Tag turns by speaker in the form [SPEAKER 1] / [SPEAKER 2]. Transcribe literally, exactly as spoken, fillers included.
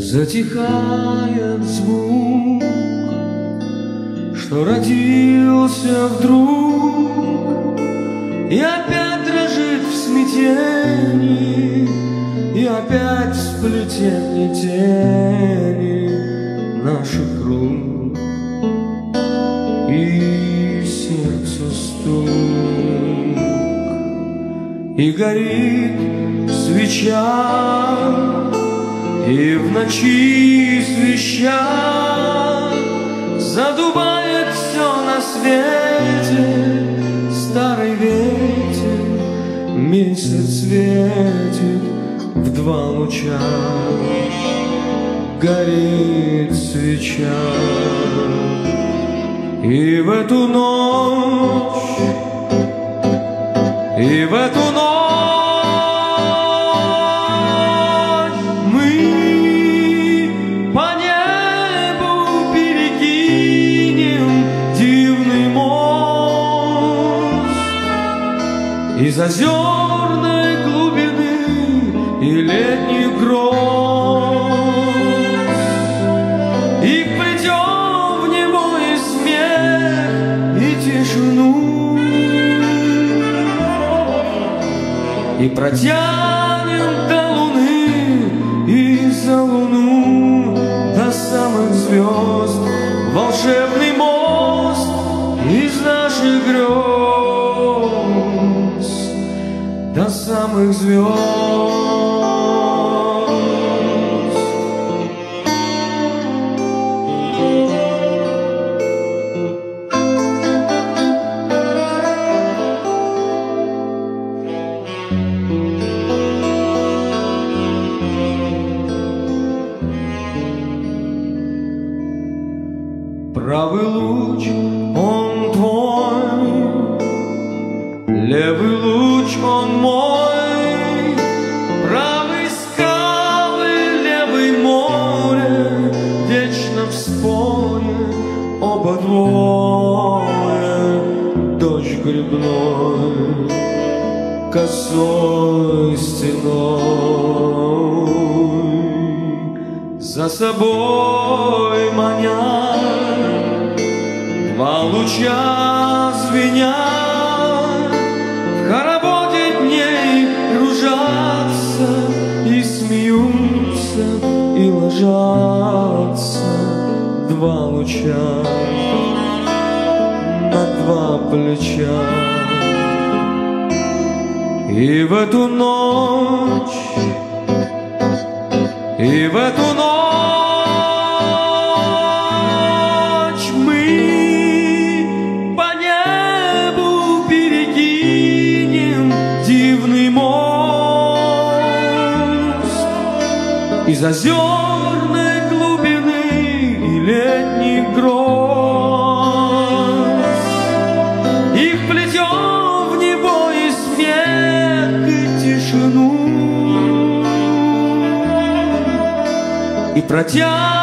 [SPEAKER 1] Затихает звук, что родился вдруг, и опять дрожит в смятении, и опять сплетенные тени наших рук, и сердце стук, и горит свеча, и в ночи свеща задувает все на свете. Старый ветер месяц светит в два луча, горит свеча. И в эту ночь, и в эту ночь из озерной глубины и летних гроз, и вплетем в него и смех, и тишину, и протянем до луны и за луну до самых звезд волшебный мост из наших грез. До самых звезд. Правый луч, он твой, левый луч, он мой, правый скалы, левый море, вечно в споре оба двое. Дождь грибной косой стеной за собой маня, два луча звеня. В хороводе дней кружатся и смеются, и ложатся два луча на два плеча. И в эту ночь, и в эту ночь из озерной глубины и летних гроз, и вплетем в него и смех, и тишину, и протянем